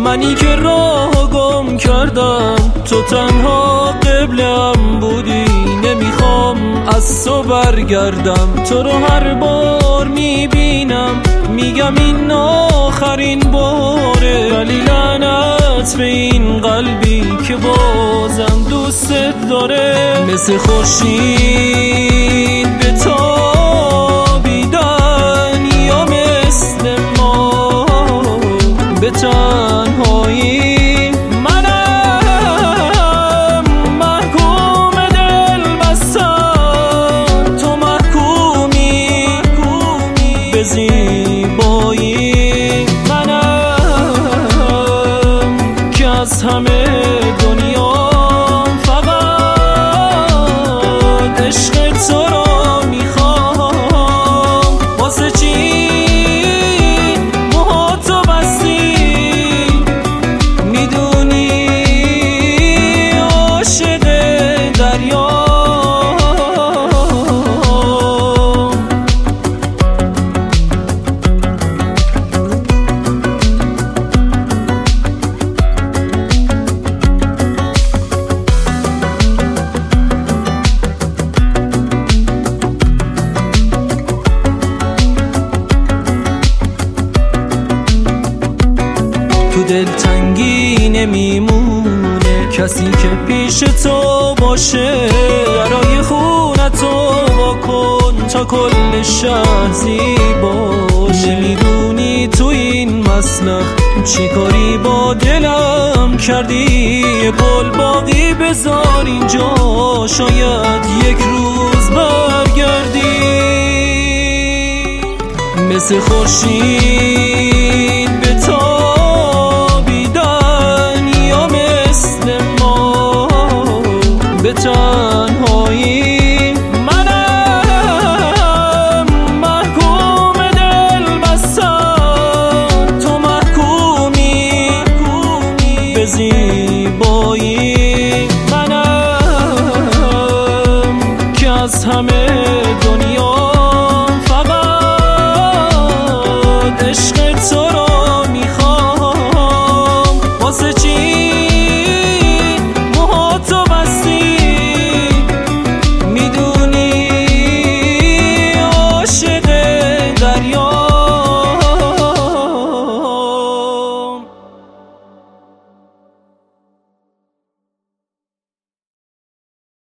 منی که راه گم کردم، تو تنها قبلم بودی. نمیخوام از تو برگردم، تو رو هر بار میبینم میگم این آخرین باره. ولی لعنت به این قلبی که بازم دوستت داره. مثل خورشید به تابیدن یا مثل ما به تنهایی. منم محکوم دل بستن، تو محکومی به زیبایی. منم که از همه دنیا فقط عشق تو را میخوام. واسه چی موهاتو بستی؟ میدونی عاشق دریا. تو دلتنگی نمیمونه کسی که پیش تو باشه. برای خونتو واکن تا کل شهر زیباشه. نمیدونی تو این مسلخ چی کاری با دلم کردی. یه پل باقی بذار اینجا، شاید یک روز برگردی. مثل خورشید